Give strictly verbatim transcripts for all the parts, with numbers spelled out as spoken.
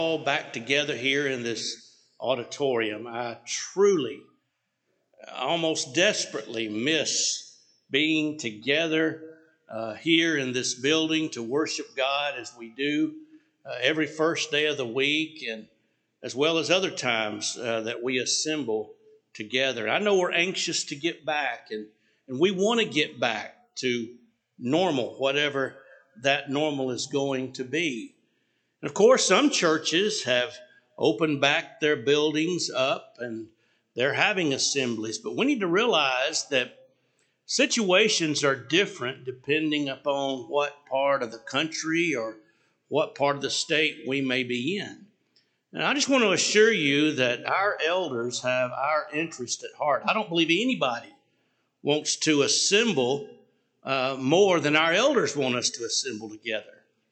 All back together here in this auditorium. I truly, almost desperately miss being together uh, here in this building to worship God as we do uh, every first day of the week, and as well as other times uh, that we assemble together. I know we're anxious to get back, and, and we want to get back to normal, whatever that normal is going to be. And of course, some churches have opened back their buildings up and they're having assemblies, but we need to realize that situations are different depending upon what part of the country or what part of the state we may be in. And I just want to assure you that our elders have our interest at heart. I don't believe anybody wants to assemble uh, more than our elders want us to assemble together.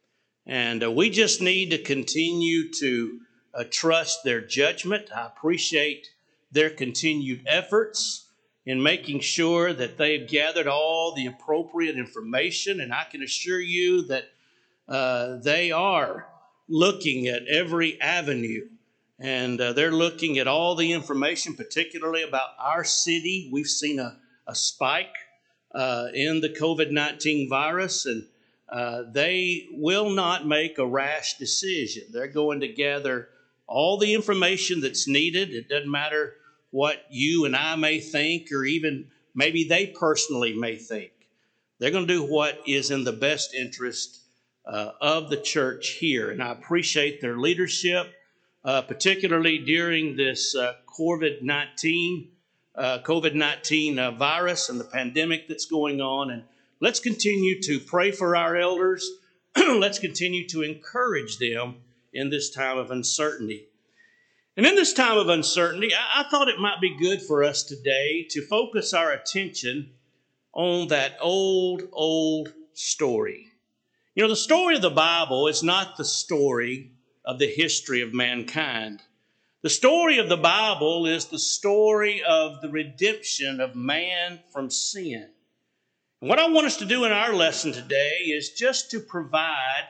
And uh, we just need to continue to uh, trust their judgment. I appreciate their continued efforts in making sure that they've gathered all the appropriate information. And I can assure you that uh, they are looking at every avenue. And uh, they're looking at all the information, particularly about our city. We've seen a, a spike uh, in the covid nineteen virus, and Uh, they will not make a rash decision. They're going to gather all the information that's needed. It doesn't matter what you and I may think, or even maybe they personally may think. They're going to do what is in the best interest uh, of the church here. And I appreciate their leadership, uh, particularly during this uh, covid nineteen uh, covid nineteen uh, virus and the pandemic that's going on. And let's continue to pray for our elders. Let's continue to encourage them in this time of uncertainty. And in this time of uncertainty, I, I thought it might be good for us today to focus our attention on that old, old story. You know, the story of the Bible is not the story of the history of mankind. The story of the Bible is the story of the redemption of man from sin. And what I want us to do in our lesson today is just to provide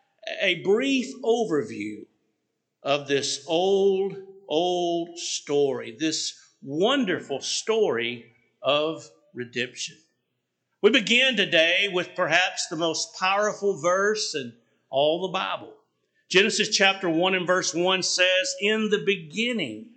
a brief overview of this old, old story, this wonderful story of redemption. We begin today with perhaps the most powerful verse in all the Bible. Genesis chapter one and verse one says, "In the beginning,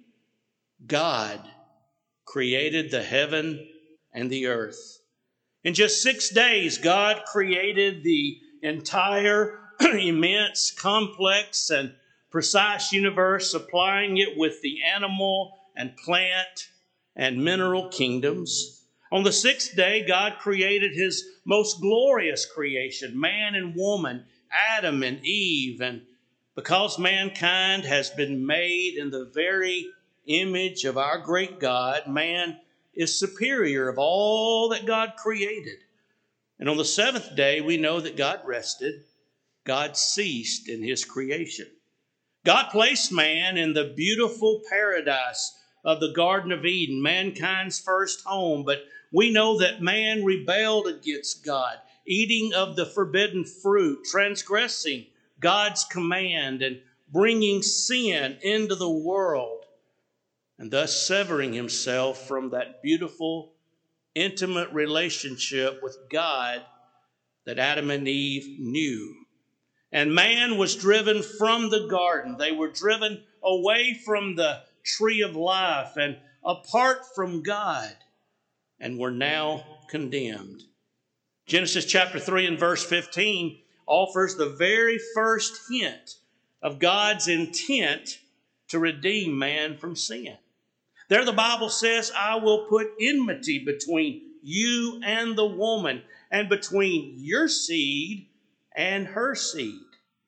God created the heaven and the earth." In just six days, God created the entire immense, complex, and precise universe, supplying it with the animal and plant and mineral kingdoms. On the sixth day, God created his most glorious creation, man and woman, Adam and Eve. And because mankind has been made in the very image of our great God, man is superior of all that God created. And on the seventh day, we know that God rested. God ceased in his creation. God placed man in the beautiful paradise of the Garden of Eden, mankind's first home. But we know that man rebelled against God, eating of the forbidden fruit, transgressing God's command, and bringing sin into the world, and thus severing himself from that beautiful, intimate relationship with God that Adam and Eve knew. And man was driven from the garden. They were driven away from the tree of life and apart from God, and were now condemned. Genesis chapter three and verse fifteen offers the very first hint of God's intent to redeem man from sin. There the Bible says, "I will put enmity between you and the woman, and between your seed and her seed.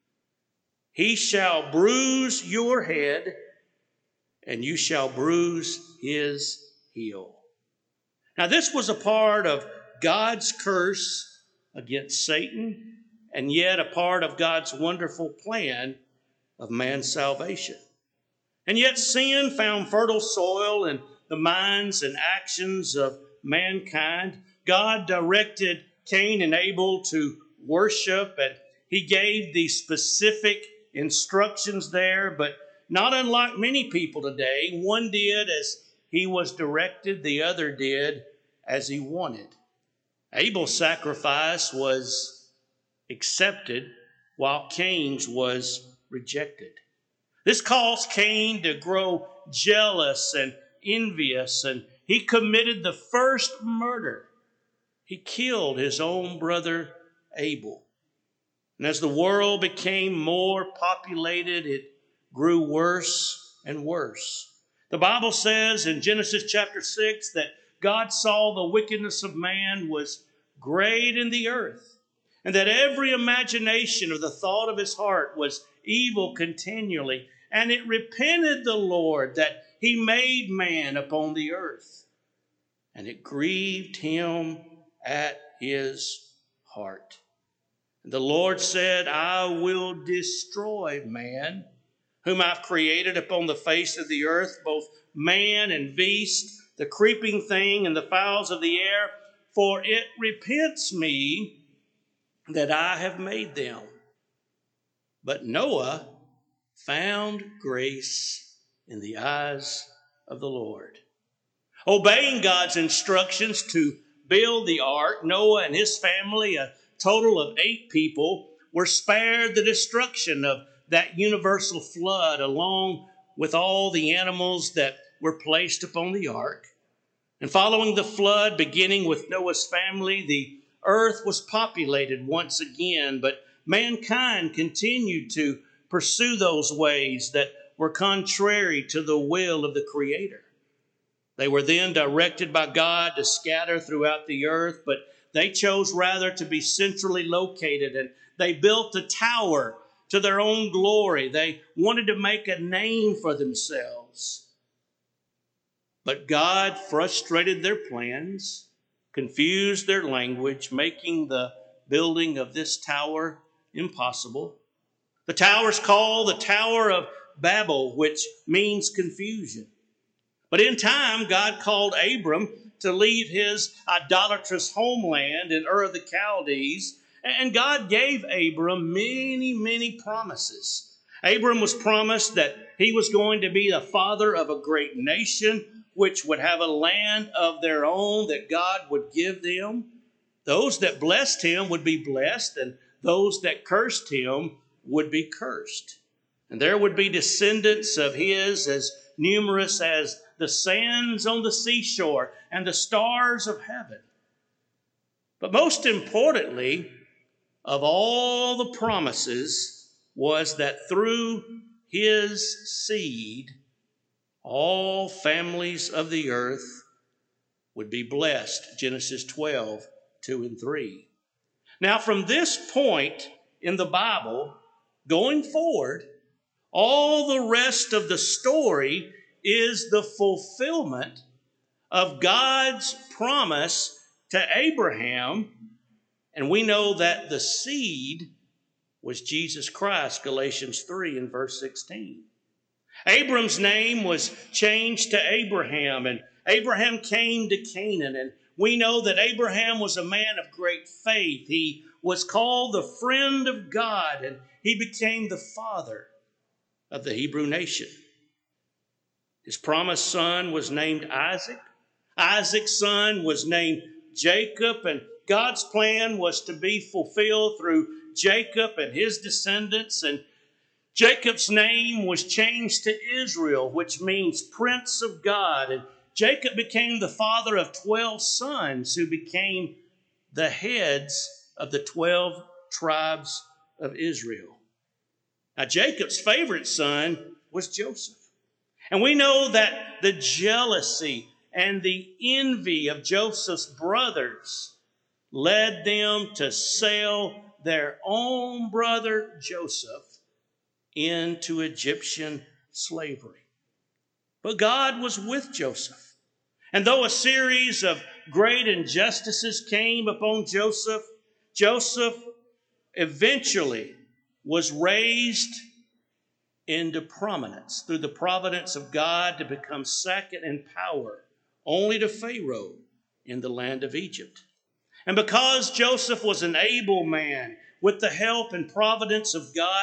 He shall bruise your head, and you shall bruise his heel." Now this was a part of God's curse against Satan, and yet a part of God's wonderful plan of man's salvation. And yet sin found fertile soil in the minds and actions of mankind. God directed Cain and Abel to worship, and he gave the specific instructions there, but not unlike many people today, one did as he was directed, the other did as he wanted. Abel's sacrifice was accepted while Cain's was rejected. This caused Cain to grow jealous and envious, and he committed the first murder. He killed his own brother Abel. And as the world became more populated, it grew worse and worse. The Bible says in Genesis chapter six that God saw the wickedness of man was great in the earth, and that every imagination of the thought of his heart was evil continually. And it repented the Lord that he made man upon the earth, and it grieved him at his heart. And the Lord said, I will destroy man, whom I've created upon the face of the earth, both man and beast, the creeping thing and the fowls of the air, for it repents me that I have made them. But Noah found grace in the eyes of the Lord. Obeying God's instructions to build the ark, Noah and his family, a total of eight people, were spared the destruction of that universal flood along with all the animals that were placed upon the ark. And following the flood, beginning with Noah's family, the earth was populated once again, but mankind continued to pursue those ways that were contrary to the will of the Creator. They were then directed by God to scatter throughout the earth, but they chose rather to be centrally located, and they built a tower to their own glory. They wanted to make a name for themselves. But God frustrated their plans, confused their language, making the building of this tower impossible. The tower is called the Tower of Babel, which means confusion. But in time, God called Abram to leave his idolatrous homeland in Ur of the Chaldees, and God gave Abram many, many promises. Abram was promised that he was going to be the father of a great nation, which would have a land of their own that God would give them. Those that blessed him would be blessed, and those that cursed him would be cursed. And there would be descendants of his as numerous as the sands on the seashore and the stars of heaven. But most importantly, of all the promises was that through his seed, all families of the earth would be blessed. Genesis twelve, two and three. Now, from this point in the Bible, going forward, all the rest of the story is the fulfillment of God's promise to Abraham. And we know that the seed was Jesus Christ, Galatians three and verse sixteen. Abram's name was changed to Abraham, and Abraham came to Canaan. And we know that Abraham was a man of great faith. He was called the friend of God, and he became the father of the Hebrew nation. His promised son was named Isaac. Isaac's son was named Jacob, and God's plan was to be fulfilled through Jacob and his descendants. And Jacob's name was changed to Israel, which means Prince of God. And Jacob became the father of twelve sons who became the heads of the twelve tribes of Israel. Now, Jacob's favorite son was Joseph. And we know that the jealousy and the envy of Joseph's brothers led them to sell their own brother Joseph into Egyptian slavery. But God was with Joseph. And though a series of great injustices came upon Joseph, Joseph eventually was raised into prominence through the providence of God to become second in power only to Pharaoh in the land of Egypt. And because Joseph was an able man with the help and providence of God,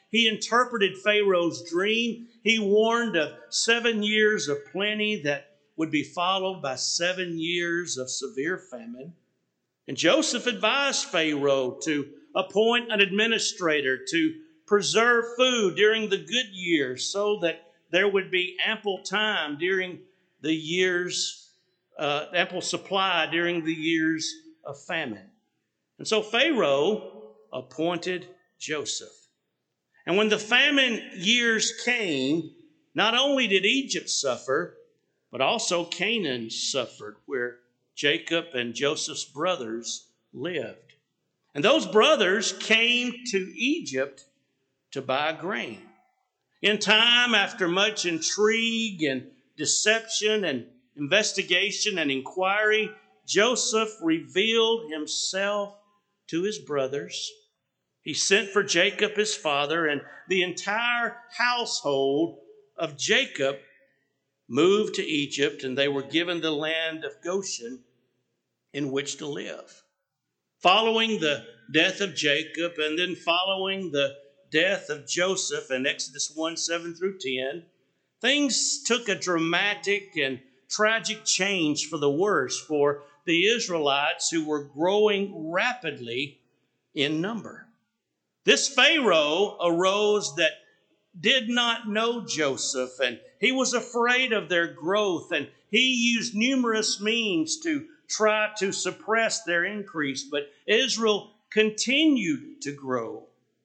he interpreted Pharaoh's dream. He warned of seven years of plenty that would be followed by seven years of severe famine. And Joseph advised Pharaoh to appoint an administrator to preserve food during the good years so that there would be ample time during the years, uh, ample supply during the years of famine. And so Pharaoh appointed Joseph. And when the famine years came, not only did Egypt suffer, but also Canaan suffered, where Jacob and Joseph's brothers lived. And those brothers came to Egypt to buy grain. In time, after much intrigue and deception and investigation and inquiry, Joseph revealed himself to his brothers. He sent for Jacob, his father, and the entire household of Jacob moved to Egypt, and they were given the land of Goshen in which to live. Following the death of Jacob and then following the death of Joseph in Exodus one, seven through ten, things took a dramatic and tragic change for the worse for the Israelites, who were growing rapidly in number. This Pharaoh arose that did not know Joseph, and he was afraid of their growth, and he used numerous means to try to suppress their increase. But Israel continued to grow.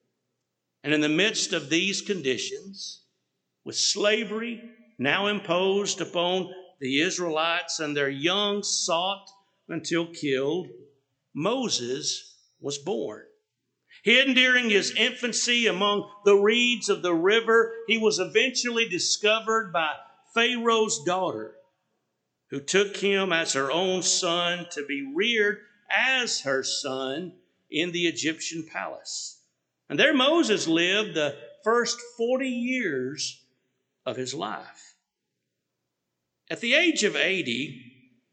And in the midst of these conditions, with slavery now imposed upon the Israelites and their young sought until killed, Moses was born. Hidden during his infancy among the reeds of the river, he was eventually discovered by Pharaoh's daughter, who took him as her own son to be reared as her son in the Egyptian palace. And there Moses lived the first forty years of his life. At the age of eighty,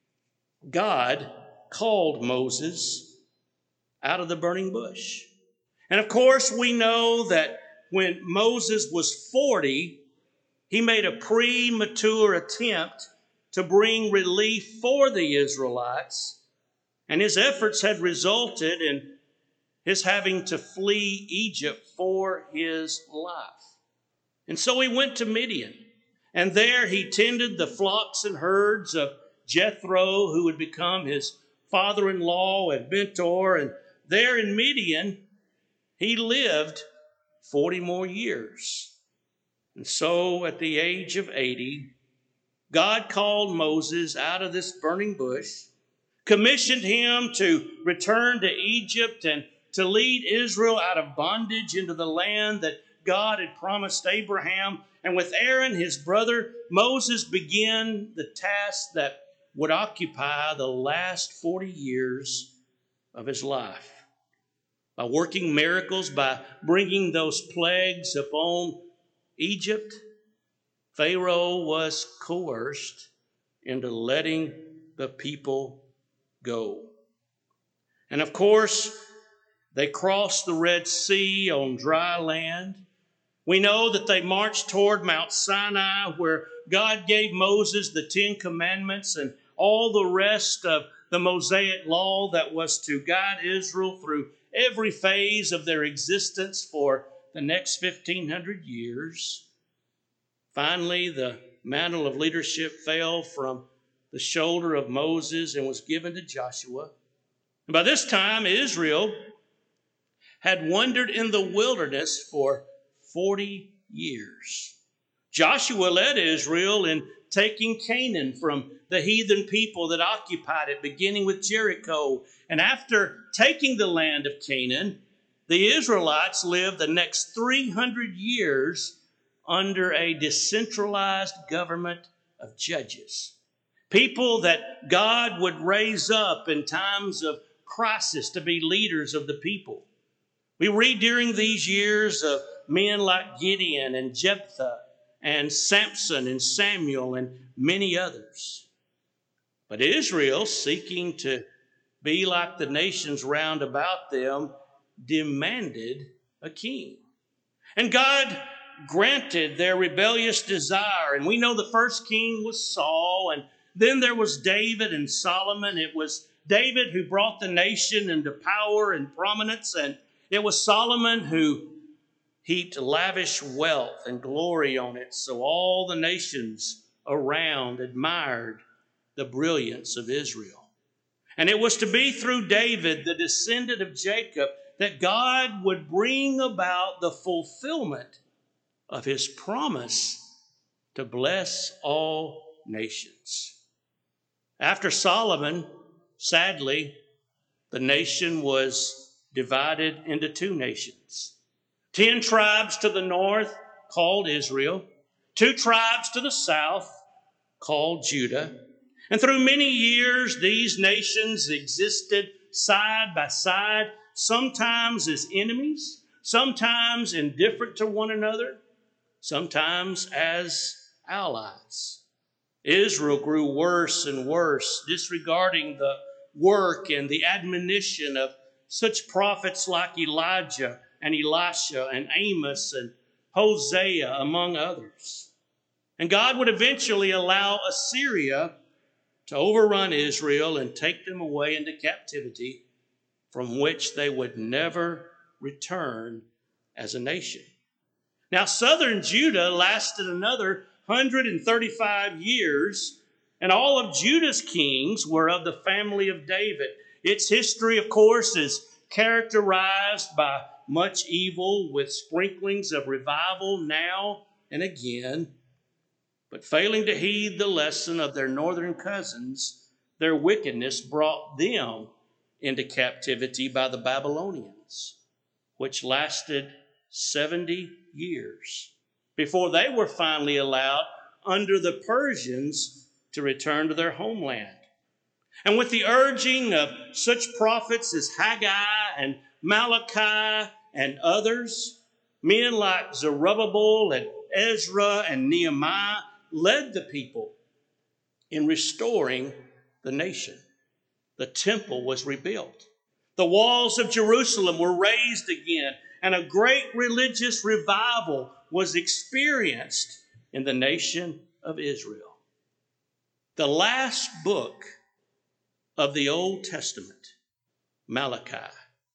God called Moses out of the burning bush. And of course, we know that when Moses was forty, he made a premature attempt to bring relief for the Israelites, and his efforts had resulted in his having to flee Egypt for his life. And so he went to Midian, and there he tended the flocks and herds of Jethro, who would become his father-in-law and mentor. And there in Midian, he lived forty more years. And so at the age of eighty, God called Moses out of this burning bush, commissioned him to return to Egypt and to lead Israel out of bondage into the land that God had promised Abraham. And with Aaron, his brother, Moses began the task that would occupy the last forty years of his life. By working miracles, by bringing those plagues upon Egypt, Pharaoh was coerced into letting the people go. And of course, they crossed the Red Sea on dry land. We know that they marched toward Mount Sinai, where God gave Moses the Ten Commandments and all the rest of the Mosaic law that was to guide Israel through every phase of their existence for the next fifteen hundred years. Finally, the mantle of leadership fell from the shoulder of Moses and was given to Joshua. And by this time, Israel had wandered in the wilderness for forty years. Joshua led Israel in taking Canaan from the heathen people that occupied it, beginning with Jericho. And after taking the land of Canaan, the Israelites lived the next three hundred years under a decentralized government of judges. People that God would raise up in times of crisis to be leaders of the people. We read during these years of men like Gideon and Jephthah and Samson and Samuel and many others. But Israel, seeking to be like the nations round about them, demanded a king. And God granted their rebellious desire. And we know the first king was Saul, and then there was David and Solomon. It was David who brought the nation into power and prominence, and it was Solomon who heaped lavish wealth and glory on it, so all the nations around admired the brilliance of Israel. And it was to be through David, the descendant of Jacob, that God would bring about the fulfillment of his promise to bless all nations. After Solomon, sadly, the nation was divided into two nations. Ten tribes to the north, called Israel. Two tribes to the south, called Judah. And through many years, these nations existed side by side, sometimes as enemies, sometimes indifferent to one another, sometimes as allies. Israel grew worse and worse, disregarding the work and the admonition of such prophets like Elijah and Elisha and Amos and Hosea, among others. And God would eventually allow Assyria to overrun Israel and take them away into captivity, from which they would never return as a nation. Now, southern Judah lasted another one hundred thirty-five years, and all of Judah's kings were of the family of David. Its history, of course, is characterized by much evil with sprinklings of revival now and again. But failing to heed the lesson of their northern cousins, their wickedness brought them into captivity by the Babylonians, which lasted seventy years before they were finally allowed under the Persians to return to their homeland. And with the urging of such prophets as Haggai and Malachi and others, men like Zerubbabel and Ezra and Nehemiah led the people in restoring the nation. The temple was rebuilt. The walls of Jerusalem were raised again, and a great religious revival was experienced in the nation of Israel. The last book of the Old Testament, Malachi.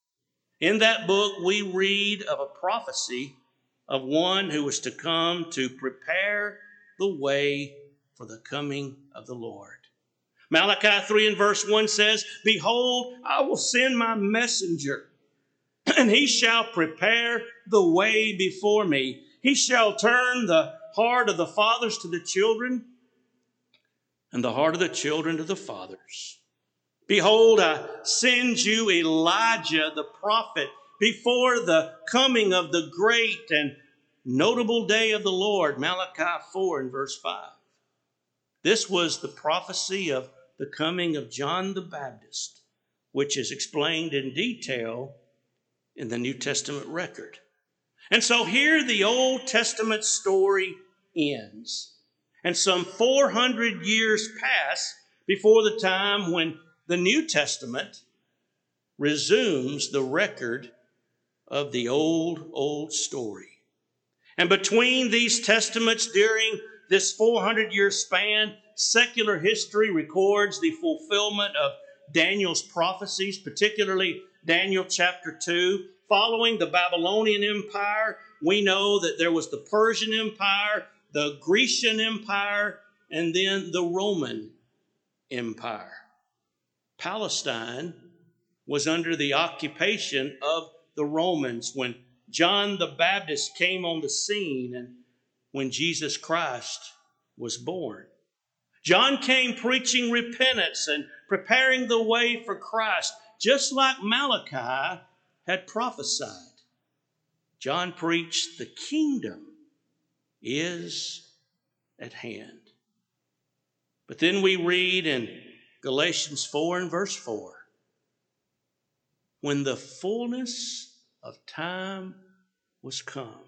In that book, we read of a prophecy of one who was to come to prepare the way for the coming of the Lord. Malachi three and verse one says, "Behold, I will send my messenger, and he shall prepare the way before me. He shall turn the heart of the fathers to the children, and the heart of the children to the fathers. Behold, I send you Elijah the prophet before the coming of the great and notable day of the Lord." Malachi four and verse five. This was the prophecy of the coming of John the Baptist, which is explained in detail in the New Testament record. And so here the Old Testament story ends. And some four hundred years pass before the time when the New Testament resumes the record of the old, old story. And between these testaments, during this four hundred year span, secular history records the fulfillment of Daniel's prophecies, particularly Daniel chapter two. Following the Babylonian Empire, we know that there was the Persian Empire, the Grecian Empire, and then the Roman Empire. Palestine was under the occupation of the Romans when John the Baptist came on the scene and when Jesus Christ was born. John came preaching repentance and preparing the way for Christ, just like Malachi had prophesied. John preached, "The kingdom is at hand." But then we read in Galatians four and verse four, "When the fullness of time was come,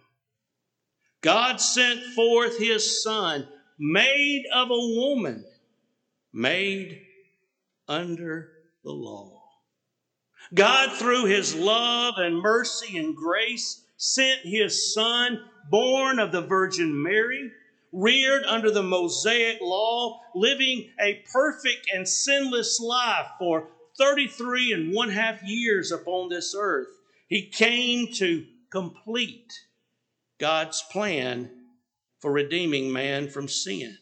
God sent forth his Son, made of a woman, made under the law. God, through his love and mercy and grace, sent his Son, born of the Virgin Mary, reared under the Mosaic law, living a perfect and sinless life for thirty-three and one half years upon this earth. He came to complete God's plan for redeeming man from sin.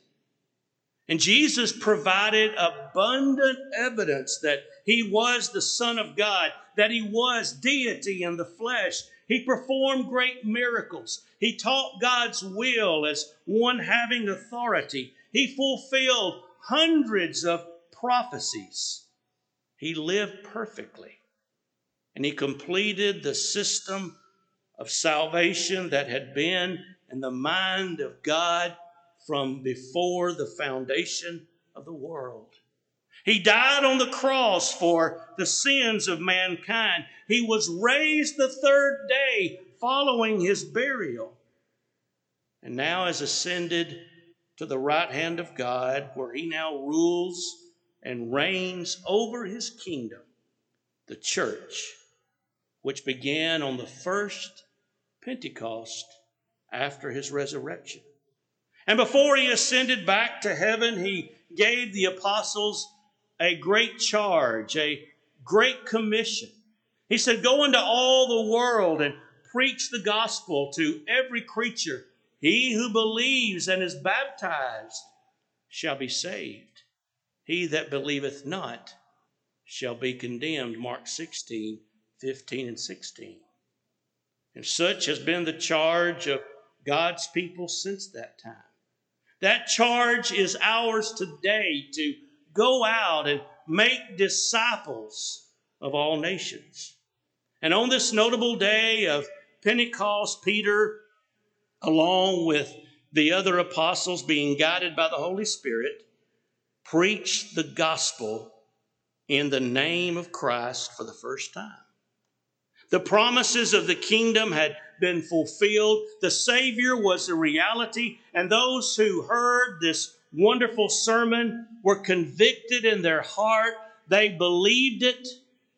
And Jesus provided abundant evidence that he was the Son of God, that he was deity in the flesh. He performed great miracles. He taught God's will as one having authority. He fulfilled hundreds of prophecies. He lived perfectly. And he completed the system of salvation that had been in the mind of God from before the foundation of the world. He died on the cross for the sins of mankind. He was raised the third day following his burial, and now has ascended to the right hand of God, where he now rules and reigns over his kingdom, the church, which began on the first Pentecost after his resurrection. And before he ascended back to heaven, he gave the apostles a great charge, a great commission. He said, "Go into all the world and preach the gospel to every creature. He who believes and is baptized shall be saved. He that believeth not shall be condemned." Mark sixteen, fifteen and sixteen. And such has been the charge of God's people since that time. That charge is ours today, to go out and make disciples of all nations. And on this notable day of Pentecost, Peter, along with the other apostles being guided by the Holy Spirit, preached the gospel in the name of Christ for the first time. The promises of the kingdom had been fulfilled. The Savior was a reality, and those who heard this wonderful sermon were convicted in their heart. They believed it,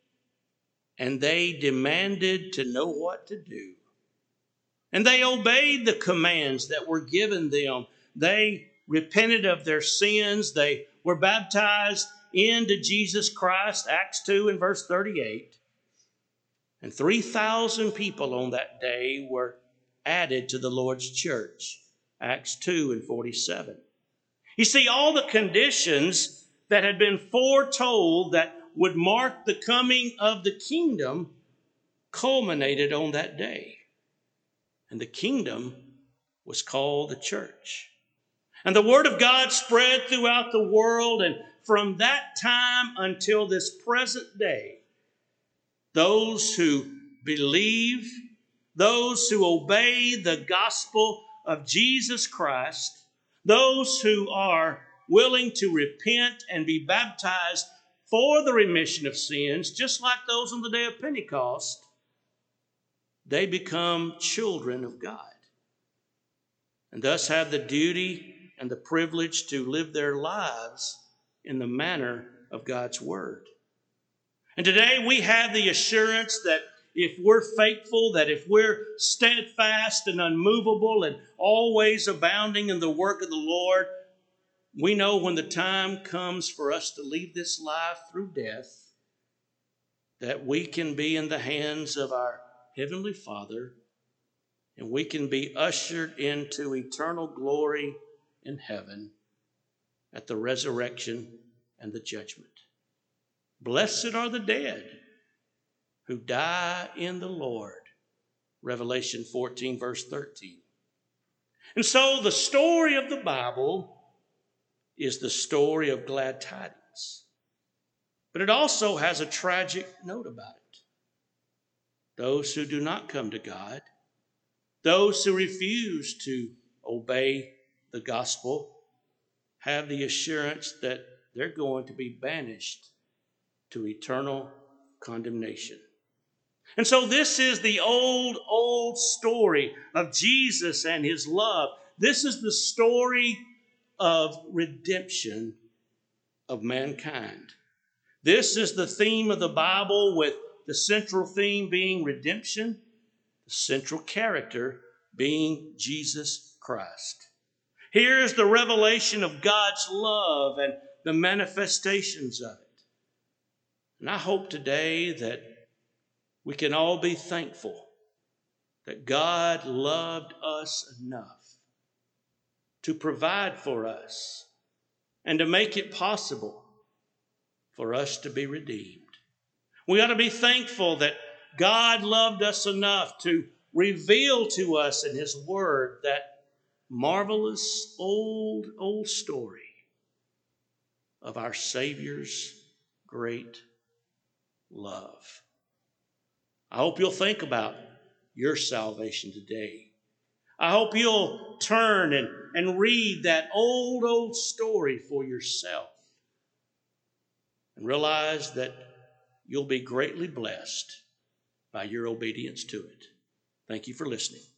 and they demanded to know what to do. And they obeyed the commands that were given them. They repented of their sins. They were baptized into Jesus Christ, Acts two and verse thirty-eight. And three thousand people on that day were added to the Lord's church, Acts two and forty-seven. You see, all the conditions that had been foretold that would mark the coming of the kingdom culminated on that day. And the kingdom was called the church. And the word of God spread throughout the world, and from that time until this present day, those who believe, those who obey the gospel of Jesus Christ, those who are willing to repent and be baptized for the remission of sins, just like those on the day of Pentecost, they become children of God, and thus have the duty and the privilege to live their lives in the manner of God's word. And today we have the assurance that if we're faithful, that if we're steadfast and unmovable and always abounding in the work of the Lord, we know when the time comes for us to leave this life through death, that we can be in the hands of our Heavenly Father, and we can be ushered into eternal glory in heaven at the resurrection and the judgment. Blessed are the dead who die in the Lord. Revelation fourteen, verse thirteen. And so the story of the Bible is the story of glad tidings. But it also has a tragic note about it. Those who do not come to God, those who refuse to obey the gospel, have the assurance that they're going to be banished to eternal condemnation. And so this is the old, old story of Jesus and his love. This is the story of redemption of mankind. This is the theme of the Bible, with the central theme being redemption, the the central character being Jesus Christ. Here is the revelation of God's love and the manifestations of it. And I hope today that we can all be thankful that God loved us enough to provide for us and to make it possible for us to be redeemed. We ought to be thankful that God loved us enough to reveal to us in His Word that marvelous old, old story of our Savior's great love. I hope you'll think about your salvation today. I hope you'll turn and, and read that old, old story for yourself and realize that you'll be greatly blessed by your obedience to it. Thank you for listening.